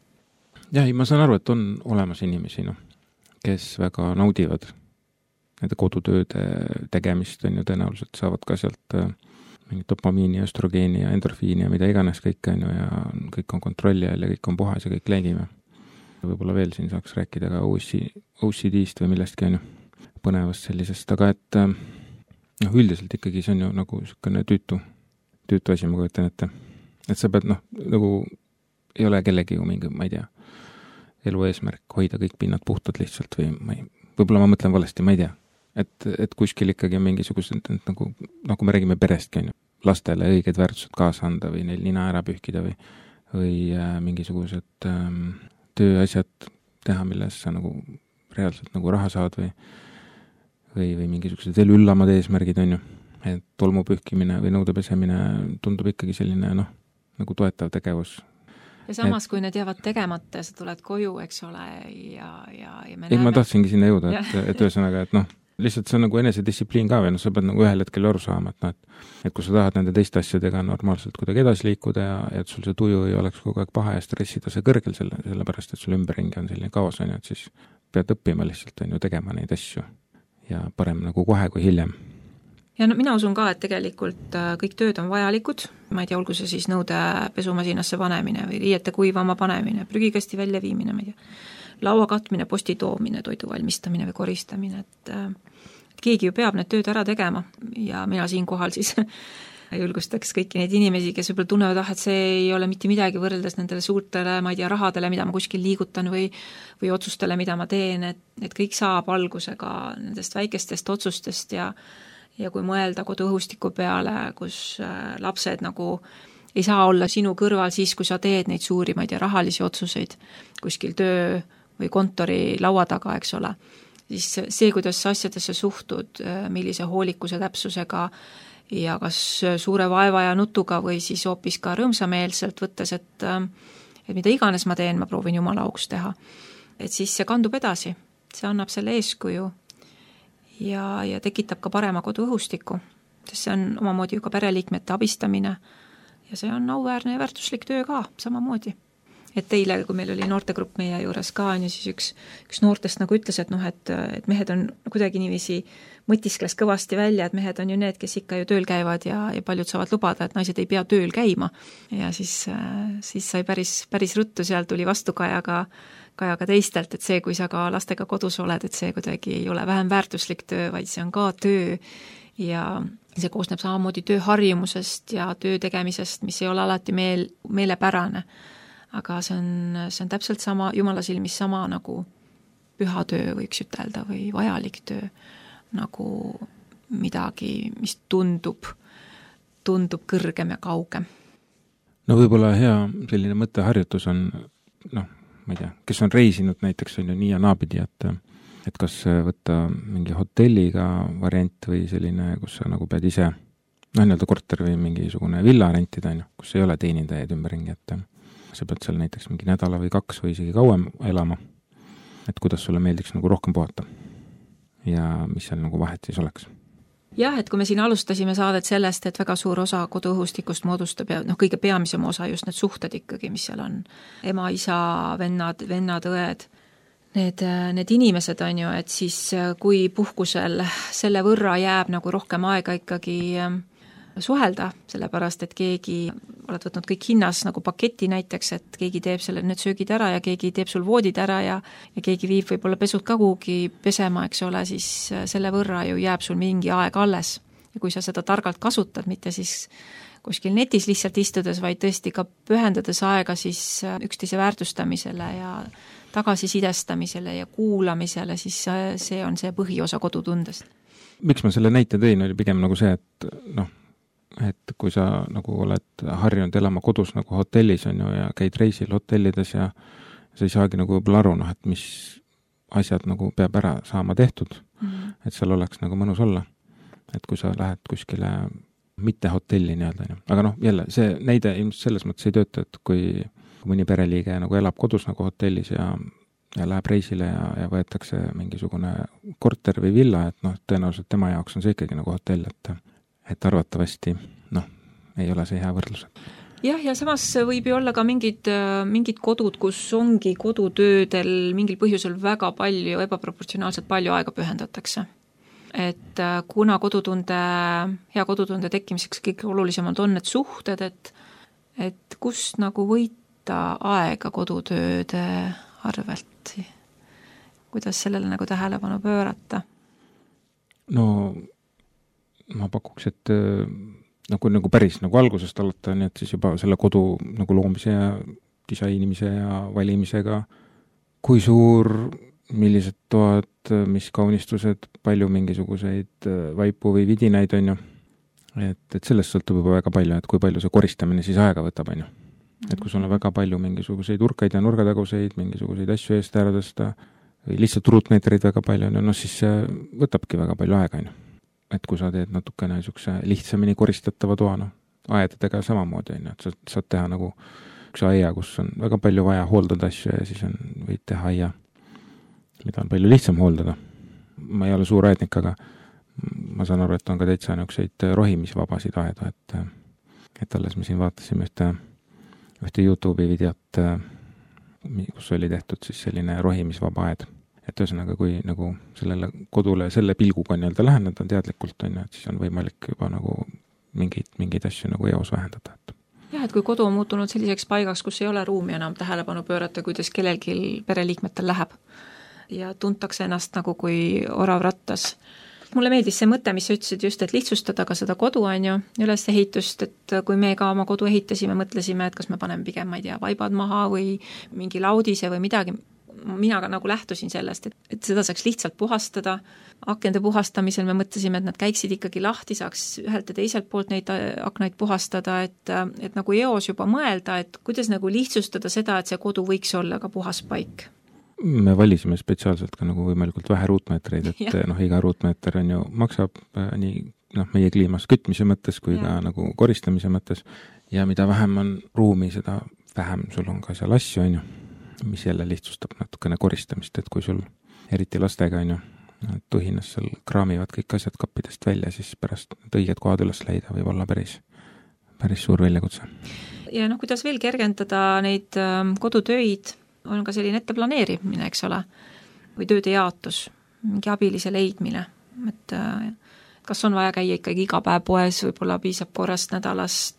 Ja, ei, ma saan aru, et on olemas inimesi, noh, kes väga naudivad nende kodutööde tegemist, on ju, tõenäoliselt saavad ka sealt mingit dopamiini, östrogeeni ja endorfiini ja mida iganes kõik on ju ja kõik on kontrolli all ja kõik on puhas ja kõik läigime. Võib-olla veel siin saaks rääkida ka O C D-st või millestki on ju põnevast sellisest, aga et noh, üldiselt ikkagi see on ju nagu niisugune tüütu, tüütu asi, ma kujutan ette. Et sa pead noh, nagu ei ole kellegi ju mingi, ma ei tea, elu eesmärk hoida kõik pinnad puhtad lihtsalt või ma ei, võib-olla ma mõtlen valesti, ma ei tea. Et, et kuskil ikkagi on mingisugused, nagu, nagu me räägime perestki, on ju, lastele õiged väärtused kaasa anda või neil nina ära pühkida või, või äh, mingisugused ähm, tööasjad teha, milles sa nagu reaalselt nagu raha saad või, või, või mingisugused veel üllamad eesmärgid, on ju, et tolmu pühkimine või nõude pesemine tundub ikkagi selline, noh, nagu toetav tegevus. Ja samas, et, kui need jäävad tegemata ja sa tuled koju, eks ole, ja, ja, ja me ei, näeme... ma tahtsingi sinna jõuda, et, et ühesõnaga, et noh, lihtsalt see on nagu enesedistsipliin ka või, no sa pead nagu ühel hetkel aru saama, et noh, et, et kui sa tahad nende teiste asjadega normaalselt kuidagi edasi liikuda ja, ja et sul see tuju ei oleks kogu aeg paha ja stressida see kõrgel selle, sellepärast, et sul ümberringi on selline kaos, on ju, et siis pead õppima lihtsalt, on ju, tegema neid asju ja parem nagu kohe kui hiljem. Ja no mina usun ka, et tegelikult kõik tööd on vajalikud, ma ei tea, olgu see siis nõude pesumasinasse panemine või riiete kuivama panemine, prügikasti välja viimine, ma ei tea, laua katmine, posti toomine, toidu valmistamine või koristamine, et, et keegi ju peab need tööd ära tegema ja mina siinkohal siis julgustaks kõiki neid inimesi, kes võib-olla tunnevad, ah, et see ei ole mitte midagi võrreldes nendele suurtele, ma ei tea, rahadele, mida ma kuskil liigutan või, või otsustele, mida ma teen, et, et kõik saab alguse ka nendest väikestest otsustest ja, ja kui mõelda koduõhustiku peale, kus lapsed nagu ei saa olla sinu kõrval siis, kui sa teed neid suuri, ma ei tea, rahalisi otsuseid kuskil töö või kontori laua taga, eks ole, siis see, kuidas sa asjadesse suhtud, millise hoolikuse täpsusega ja kas suure vaeva ja nutuga või siis hoopis ka rõõmsameelselt võttes, et, et mida iganes ma teen, ma proovin Jumala auks teha. Et siis see kandub edasi, see annab selle eeskuju ja, ja tekitab ka parema koduõhustiku, sest see on omamoodi ju ka pereliikmete abistamine ja see on auväärne ja väärtuslik töö ka samamoodi. Et teile, kui meil oli noortegrupp meie juures ka, on ju siis üks, üks noortest nagu ütles, et noh, et, et mehed on kuidagi niiviisi mõtiskles kõvasti välja, et mehed on ju need, kes ikka ju tööl käivad ja, ja paljud saavad lubada, et naised ei pea tööl käima. Ja siis, siis sai päris, päris ruttu, seal tuli vastukaja ka, kaja ka teistelt, et see, kui sa ka lastega kodus oled, et see kuidagi ei ole vähem väärtuslik töö, vaid see on ka töö ja see koosneb samamoodi tööharjumusest ja töö tegemisest, mis ei ole alati meel, meelepärane. Aga see on, see on täpselt sama, Jumala silmis sama nagu püha töö, võiks ütelda, või vajalik töö, nagu midagi, mis tundub, tundub kõrgem ja kaugem. No võib-olla hea selline mõtteharjutus on, noh, ma ei tea, kes on reisinud näiteks, on ju nii ja naapidi, et, et kas võtta mingi hotelliga variant või selline, kus sa nagu pead ise, noh, nii-öelda korter või mingisugune villa rentida, on ju, kus ei ole teenindajaid ümberringi, et sa pead seal näiteks mingi nädala või kaks või isegi kauem elama, et kuidas sulle meeldiks nagu rohkem puhata ja mis seal nagu vahet siis oleks. Jah, et kui me siin alustasime saadet sellest, et väga suur osa koduõhustikust moodustab ja noh, kõige peamisem osa just need suhted ikkagi, mis seal on, ema, isa, vennad, vennad, õed, need, need inimesed on ju, et siis kui puhkusel selle võrra jääb nagu rohkem aega ikkagi suhelda, sellepärast, et keegi, oled võtnud kõik hinnas nagu paketi näiteks, et keegi teeb selle, need söögid ära ja keegi teeb sul voodid ära ja, ja keegi viib võib-olla pesud ka kuhugi pesema, eks ole, siis selle võrra ju jääb sul mingi aeg alles. Ja kui sa seda targalt kasutad, mitte siis kuskil netis lihtsalt istudes, vaid tõesti ka pühendades aega siis üksteise väärtustamisele ja tagasisidestamisele ja kuulamisele, siis see on see põhiosa kodutundest. Miks ma selle näite tõin, oli pigem nagu see, et noh, et kui sa nagu oled harjunud elama kodus nagu hotellis on ju ja käid reisil hotellides ja sa ei saagi nagu võib-olla aru, noh, et mis asjad nagu peab ära saama tehtud, mm. et seal oleks nagu mõnus olla. Et kui sa lähed kuskile mitte hotelli nii-öelda, aga noh, jälle see näide ilmselt selles mõttes ei tööta, et kui, kui mõni pereliige nagu elab kodus nagu hotellis ja, ja läheb reisile ja, ja võetakse mingisugune korter või villa, et noh, tõenäoliselt tema jaoks on see ikkagi nagu hotell, et et arvatavasti, noh, ei ole see hea võrdlus. Jah, ja samas võib ju olla ka mingid, mingid kodud, kus ongi kodutöödel mingil põhjusel väga palju, ebaproportsionaalselt palju aega pühendatakse. Et kuna kodutunde, hea kodutunde tekkimiseks kõik olulisemalt on need suhted, et, et kust nagu võita aega kodutööde arvelt? Kuidas sellele nagu tähelepanu pöörata? No ma pakuks, et nagu, nagu päris nagu algusest alata, nii et siis juba selle kodu nagu loomise ja disainimise ja valimisega, kui suur, millised toad, mis kaunistused, palju mingisuguseid vaipu või vidinaid on ju. Et, et sellest sõltub juba väga palju, et kui palju see koristamine siis aega võtab on ju. Et kui sul on väga palju mingisuguseid urkaid ja nurgataguseid, mingisuguseid asju eest ära tõsta või lihtsalt ruutmeetreid väga palju on ju, no siis see võtabki väga palju aega on ju. Et kui sa teed natukene niisuguse lihtsamini koristatava toa, no, aedadega samamoodi, on ju, et sa saad teha nagu üks aia, kus on väga palju vaja hooldada asju ja siis on, võid teha aia, mida on palju lihtsam hooldada. Ma ei ole suur aednik, aga ma saan aru, et on ka täitsa niisuguseid rohimisvabasid aeda, et, et alles me siin vaatasime ühte, ühte YouTube'i videot, kus oli tehtud siis selline rohimisvaba aed. Et ühesõnaga, kui nagu sellele kodule selle pilguga nii-öelda läheneda teadlikult on, et siis on võimalik juba nagu mingeid, mingeid asju nagu eos vähendada. Et. Jah, et kui kodu on muutunud selliseks paigaks, kus ei ole ruumi enam tähelepanu pöörata, kuidas kellelgi pereliikmetel läheb ja tuntakse ennast nagu kui orav rattas. Mulle meeldis see mõte, mis sa ütlesid just, et lihtsustada ka seda kodu on ju, üles ehitust, et kui me ka oma kodu ehitasime, mõtlesime, et kas me paneme pigem, ma ei tea, vaibad maha või mingi laudise või midagi. Mina ka nagu lähtusin sellest, et, et seda saaks lihtsalt puhastada. Akende puhastamisel me mõtlesime, et nad käiksid ikkagi lahti, saaks ühelt ja teiselt poolt neid aknaid puhastada, et, et nagu eos juba mõelda, et kuidas nagu lihtsustada seda, et see kodu võiks olla ka puhas paik. Me valisime spetsiaalselt ka nagu võimalikult vähe ruutmeetreid, et noh, iga ruutmeeter on ju maksab nii noh, meie kliimas kütmise mõttes kui ja. Ka nagu koristamise mõttes ja mida vähem on ruumi, seda vähem sul on ka seal asju on ju, mis jälle lihtsustab natukene koristamist, et kui sul eriti lastega on ju, tuhinas seal kraamivad kõik asjad kappidest välja, siis pärast õiged kohad üles leida võib olla päris, päris suur väljakutse. Ja noh, kuidas veel kergendada neid kodutöid, on ka selline etteplaneerimine, eks ole, või tööde jaotus, mingi abilise leidmine, et kas on vaja käia ikkagi iga päev poes, võib-olla piisab korrast nädalast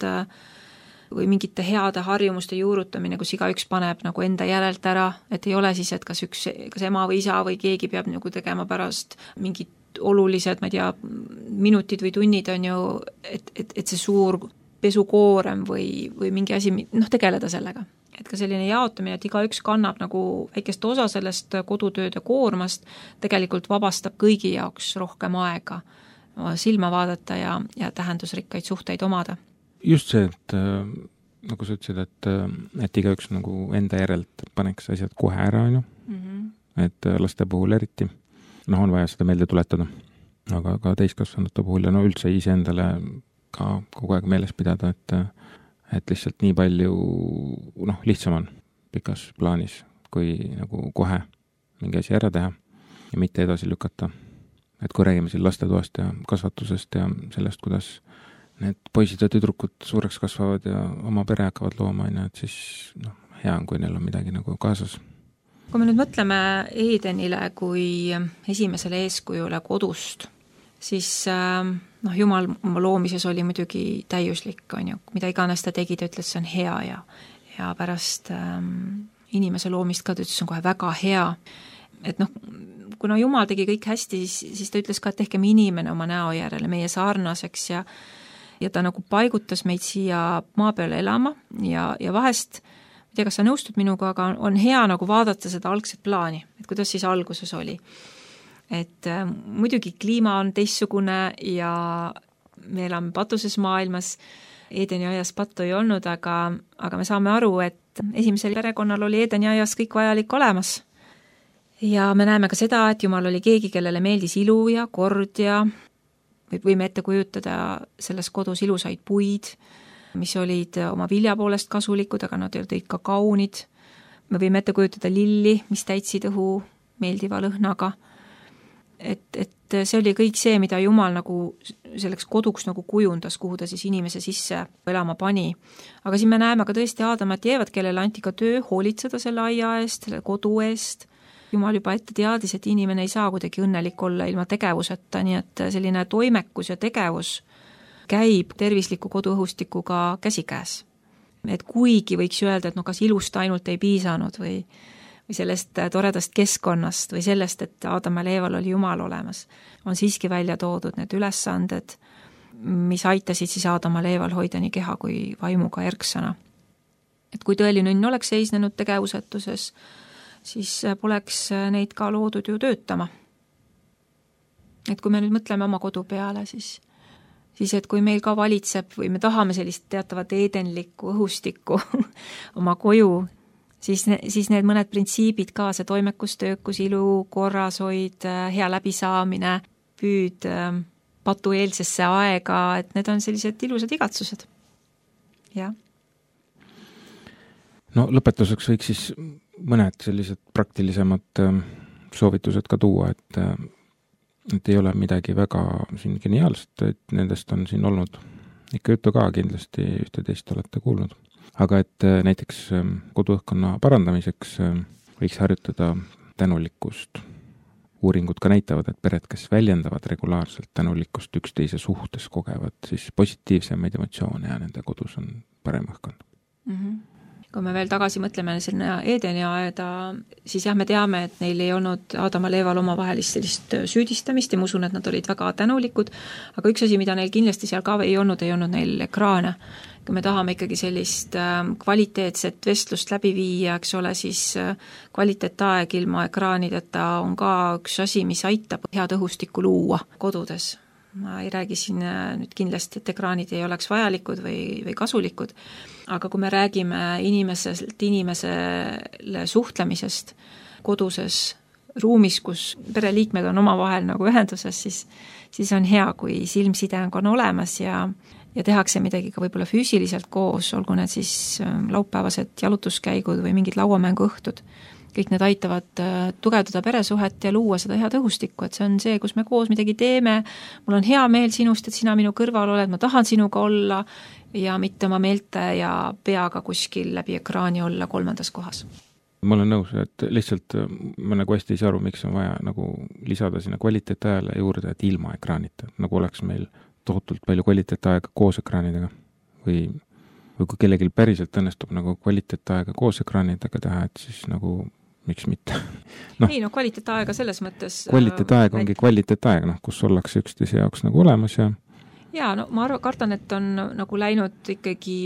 või mingite heade harjumuste juurutamine, kus igaüks paneb nagu enda järelt ära, et ei ole siis, et kas üks, kas ema või isa või keegi peab nagu tegema pärast mingid olulised, ma ei tea, minutid või tunnid on ju, et, et, et see suur pesukoorem või, või mingi asi, noh, tegeleda sellega. Et ka selline jaotamine, et igaüks kannab nagu väikest osa sellest kodutööde koormast, tegelikult vabastab kõigi jaoks rohkem aega silma vaadata ja, ja tähendusrikkaid suhteid omada. Just see, et nagu sa ütlesid, et, et igaüks nagu enda järelt paneks asjad kohe ära, on ju, mm-hmm. et laste puhul eriti, noh, on vaja seda meelde tuletada, aga ka täiskasvanute puhul ja no üldse ise endale ka kogu aeg meeles pidada, et, et lihtsalt nii palju, noh, lihtsam on pikas plaanis, kui nagu kohe mingi asi ära teha ja mitte edasi lükata. Et kui räägime siin lastetoast ja kasvatusest ja sellest, kuidas need poisid ja tüdrukud suureks kasvavad ja oma pere hakkavad looma, et siis noh, hea on, kui neil on midagi nagu kaasas. Kui me nüüd mõtleme Edenile kui esimesele eeskujule kodust, siis noh, Jumal oma loomises oli muidugi täiuslik, on ju, mida iganes ta tegi, ta ütles, see on hea ja, ja pärast ähm, inimese loomist ka ta ütles, see on kohe väga hea. Et noh, kuna Jumal tegi kõik hästi, siis, siis ta ütles ka, et tehkem inimene oma näo järele meie sarnaseks ja, ja ta nagu paigutas meid siia maa peale elama ja, ja vahest, ma ei tea, kas sa nõustud minuga, aga on, on hea nagu vaadata seda algset plaani, et kuidas siis alguses oli. Et äh, muidugi kliima on teistsugune ja me elame patuses maailmas, Edeni aias pattu ei olnud, aga, aga me saame aru, et esimesel perekonnal oli Edeni aias kõik vajalik olemas. Ja me näeme ka seda, et Jumal oli keegi, kellele meeldis ilu ja kord ja võime ette kujutada selles kodus ilusaid puid, mis olid oma vilja poolest kasulikud, aga nad olid ka kaunid. Me võime ette kujutada lilli, mis täitsid õhu meeldiva lõhnaga. Et, et see oli kõik see, mida Jumal nagu selleks koduks nagu kujundas, kuhu ta siis inimese sisse elama pani. Aga siin me näeme ka tõesti Aadamat ja Eevat, kellele anti ka töö hoolitseda selle aia eest, selle kodu eest. Jumal juba ette teadis, et inimene ei saa kuidagi õnnelik olla ilma tegevuseta, nii et selline toimekus ja tegevus käib tervisliku koduõhustikuga käsikäes. Et kuigi võiks öelda, et no kas ilust ainult ei piisanud või, või sellest toredast keskkonnast või sellest, et Aadamal ja Eeval oli Jumal olemas, on siiski välja toodud need ülesanded, mis aitasid siis Aadamal ja Eeval hoida nii keha kui vaimuga erksana. Et kui tõeline õnn oleks seisnenud tegevusetuses, siis poleks neid ka loodud ju töötama. Et kui me nüüd mõtleme oma kodu peale, siis, siis et kui meil ka valitseb või me tahame sellist teatavat edenlikku õhustikku oma koju, siis, siis need mõned printsiibid ka, see toimekus, töökus, ilu, korrashoid, hea läbisaamine, püüd patu eelsesse aega, et need on sellised ilusad igatsused. Jah. No lõpetuseks võiks siis mõned sellised praktilisemad soovitused ka tuua, et, et ei ole midagi väga siin geniaalset, et nendest on siin olnud ikka juttu ka, kindlasti ühte teist olete kuulnud. Aga et näiteks koduõhkkonna parandamiseks võiks harjutada tänulikkust. Uuringud ka näitavad, et pered, kes väljendavad regulaarselt tänulikkust üksteise suhtes, kogevad siis positiivsemaid emotsioone ja nende kodus on parem õhkkond. Mm-hmm. Kui me veel tagasi mõtleme sinna Edeni aeda, siis jah, me teame, et neil ei olnud Aadamal ja Eeval omavahelist sellist süüdistamist ja ma usun, et nad olid väga tänulikud, aga üks asi, mida neil kindlasti seal ka ei olnud, ei olnud neil ekraane. Kui me tahame ikkagi sellist kvaliteetset vestlust läbi viia, eks ole, siis kvaliteetaeg ilma ekraanideta on ka üks asi, mis aitab head õhustikku luua kodudes. Ma ei räägi siin nüüd kindlasti, et ekraanid ei oleks vajalikud või, või kasulikud, aga kui me räägime inimeselt inimesele suhtlemisest koduses ruumis, kus pereliikmed on omavahel nagu ühenduses, siis, siis on hea, kui silmside on olemas ja, ja tehakse midagi ka võib-olla füüsiliselt koos, olgu need siis laupäevased jalutuskäigud või mingid lauamänguõhtud. kõik need aitavad tugevdada peresuhet ja luua seda head õhustikku, et see on see, kus me koos midagi teeme, mul on hea meel sinust, et sina minu kõrval oled, ma tahan sinuga olla ja mitte oma meelte ja peaga kuskil läbi ekraani olla kolmandas kohas. Ma olen nõus, et lihtsalt ma nagu hästi ei saa aru, miks on vaja nagu lisada sinna kvaliteetajale juurde, et ilma ekraanita, nagu oleks meil tohutult palju kvaliteetaega koos ekraanidega või või kui kellelgi päriselt õnnestub nagu kvaliteetaega koos ekraanidega teha, et siis nagu miks mitte. No, ei, no kvaliteetaega selles mõttes... Kvaliteetaeg ongi kvaliteetaeg, noh, kus ollakse üksteise jaoks nagu olemas ja... Jaa, no ma arvan, kardan, et on nagu läinud ikkagi...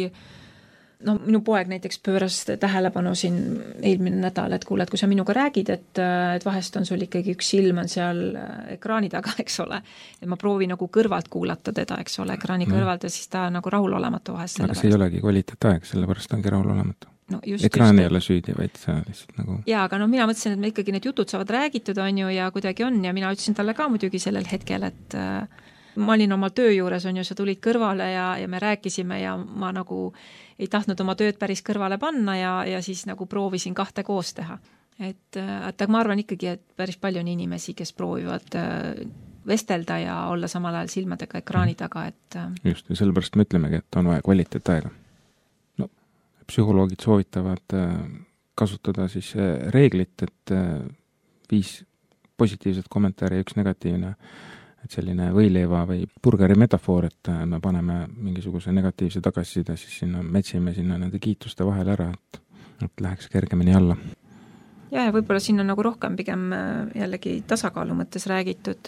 No minu poeg näiteks pööras tähelepanu siin eelmine nädal, et kuule, et kui sa minuga räägid, et, et vahest on sul ikkagi üks silm on seal ekraani taga, eks ole. Et ma proovin nagu kõrvalt kuulata teda, eks ole, ekraani kõrvalt ja siis ta nagu rahulolematu vahest. Aga see ei olegi kvaliteetaeg, sellepärast ongi rahulolematu. No just, ekraan just, ei ole süüdi, vaid see lihtsalt nagu... Jaa, aga no mina mõtlesin, et me ikkagi need jutud saavad räägitud, on ju, ja kuidagi on ja mina ütlesin talle ka muidugi sellel hetkel, et ma olin oma töö juures, on ju, sa tulid kõrvale ja, ja me rääkisime ja ma nagu ei tahtnud oma tööd päris kõrvale panna ja, ja siis nagu proovisin kahte koos teha. Et, et ma arvan ikkagi, et päris palju on inimesi, kes proovivad vestelda ja olla samal ajal silmadega ekraani taga, et... Just, ja sellepärast me ütlemegi, et on vaja kvaliteetaega. No, psühholoogid soovitavad kasutada siis reeglit, et viis positiivset kommentaari ja üks negatiivne, et selline võileiva või burgeri metafoor, et me paneme mingisuguse negatiivse tagasiside, siis sinna metsime sinna nende kiituste vahel ära, et, et läheks kergemini alla. Ja, ja võib-olla siin on nagu rohkem pigem jällegi tasakaalu mõttes räägitud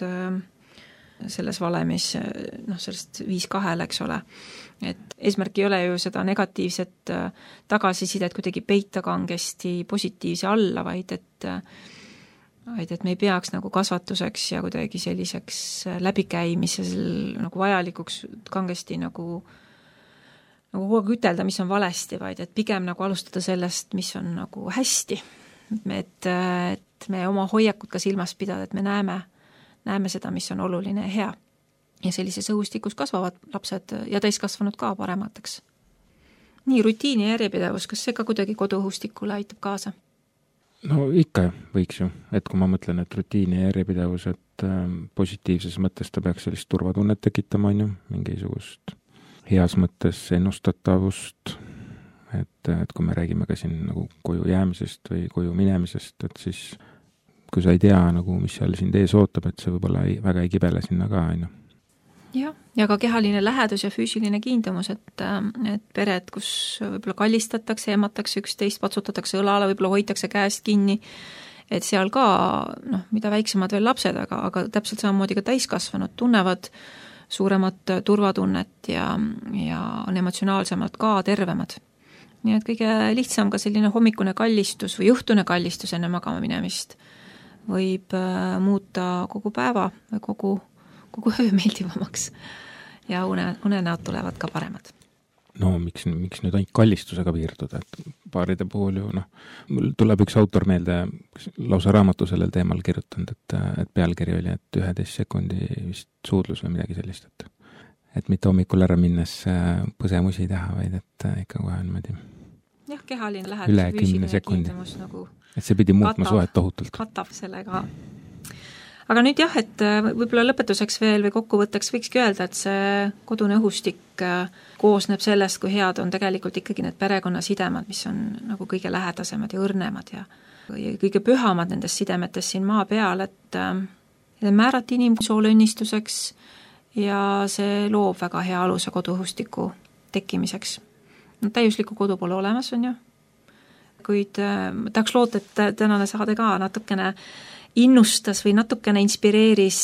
selles valemis, noh, sellest viis kahele, eks ole. Et eesmärk ei ole ju seda negatiivset tagasisidet kuidagi peita kangesti positiivse alla, vaid et vaid et me ei peaks nagu kasvatuseks ja kuidagi selliseks läbikäimisel nagu vajalikuks kangesti nagu nagu kogu aeg ütelda, mis on valesti, vaid et pigem nagu alustada sellest, mis on nagu hästi. Et, et me oma hoiakut ka silmas pidada, et me näeme, näeme seda, mis on oluline ja hea. Ja sellises õhustikus kasvavad lapsed ja täiskasvanud ka paremateks. Nii rutiini ja järjepidevus, kas see ka kuidagi koduõhustikule aitab kaasa? No ikka võiks ju, et kui ma mõtlen, et rutiini ja järjepidevus, et äh, positiivses mõttes ta peaks sellist turvatunnet tekitama, on ju, mingisugust heas mõttes ennustatavust, et, et kui me räägime ka siin nagu koju jäämisest või koju minemisest, et siis kui sa ei tea nagu, mis seal sind ees ootab, et see võib-olla ei, väga ei kibele sinna ka, on ju. Jah, ja ka kehaline lähedus ja füüsiline kiindumus, et, et pered, kus võib-olla kallistatakse, ematakse üksteist, patsutatakse õlale, võib-olla hoitakse käest kinni, et seal ka, noh, mida väiksemad veel lapsed, aga, aga täpselt samamoodi ka täiskasvanud tunnevad suuremat turvatunnet ja, ja on emotsionaalsemalt ka tervemad. Nii et kõige lihtsam ka selline hommikune kallistus või õhtune kallistus enne magama minemist võib muuta kogu päeva või kogu kogu öö meeldivamaks ja une, unenäod tulevad ka paremad. No miks, miks nüüd ainult kallistusega piirduda, et paaride puhul ju, noh, mul tuleb üks autor meelde, lausa raamatu sellel teemal kirjutanud, et, et pealkiri oli, et üheteist sekundi vist suudlus või midagi sellist, et, et mitte hommikul ära minnes põsemusi teha, vaid et ikka kohe niimoodi. Jah, kehaline lähedus ja füüsiline kiindumus nagu et see pidi muutma suhet tohutult. Katab sellega. Aga nüüd jah, et võib-olla lõpetuseks veel või kokkuvõtteks võikski öelda, et see kodune õhustik koosneb sellest, kui head on tegelikult ikkagi need perekonnasidemed, mis on nagu kõige lähedasemad ja õrnemad ja, ja kõige pühamad nendest sidemetest siin maa peal, et, et määrati inimsoole õnnistuseks ja see loob väga hea aluse koduõhustiku tekkimiseks. No, täiuslikku kodu pole olemas, on ju. Kuid tahaks loota, et tänane saade ka natukene innustas või natukene inspireeris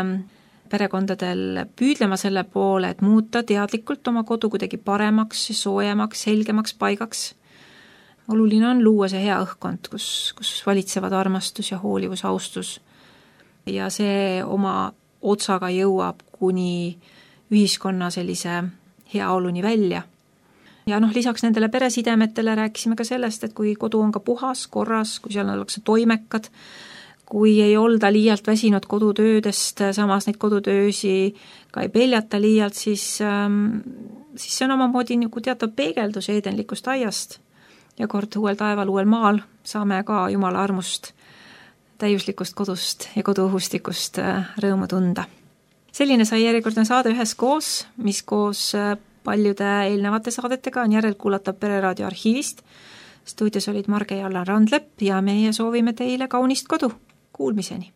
perekondadel püüdlema selle poole, et muuta teadlikult oma kodu kuidagi paremaks, soojemaks, selgemaks paigaks. Oluline on luua see hea õhkkond, kus, kus valitsevad armastus ja hoolivus, austus. Ja see oma otsaga jõuab kuni ühiskonna sellise heaoluni välja. Ja noh, lisaks nendele peresidemetele rääkisime ka sellest, et kui kodu on ka puhas, korras, kui seal ollakse toimekad, kui ei olda liialt väsinud kodutöödest, samas neid kodutöösi ka ei peljata liialt, siis, siis see on omamoodi nagu teatav peegeldus eedenlikust aiast. ja kord uuel taeval, uuel maal saame ka Jumala armust, täiuslikust kodust ja koduõhustikust rõõmu tunda. Selline sai järjekordne saade Üheskoos, mis koos paljude eelnevate saadetega on järelkuulatav Pereraadio arhiivist. Stuudios olid Marge ja Allan Randlepp ja meie soovime teile kaunist kodu. Kuulmiseni!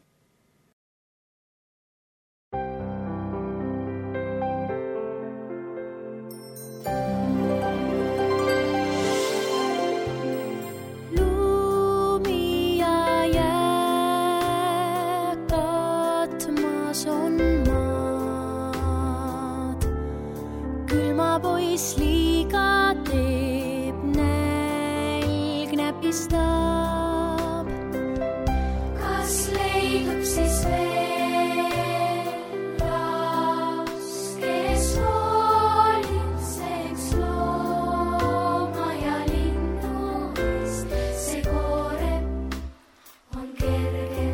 Pois liiga teeb, nälg näpistab. Kas leidub siis veel laps, kes hoolitseks looma ja linnust? See koore on kerge.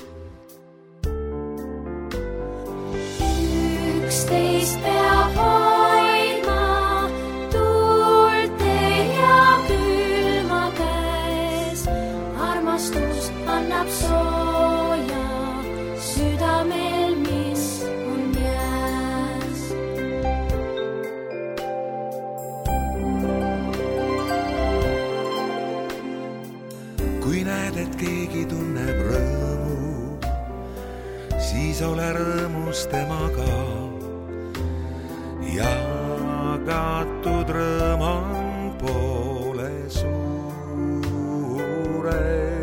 Üksteist peab annab sooja südamel, mis on jääs. Kui näed, et keegi tunneb rõõmu, siis ole rõõmus temaga. Jagatud rõõm on poole suure.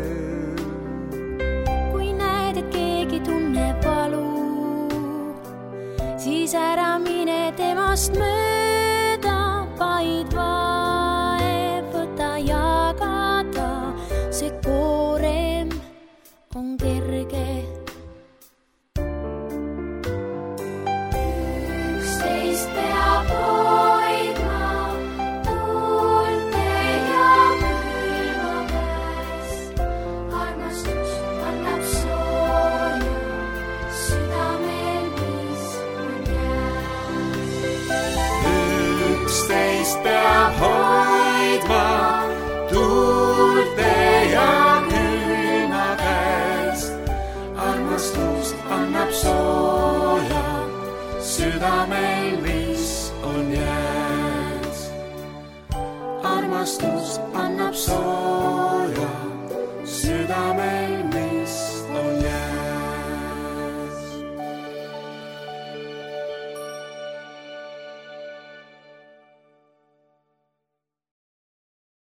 Siis ära mine temast mööda, vaid vaev võta jagada. See koorem on kerge. Üksteist peab hoidma tuulte ja külma käes. Armastus annab sooja südamel, mis üksteist peab hoidma tuulte ja külma käest. Armastus annab sooja südamel, mis on jääs. Armastus annab sooja südamel.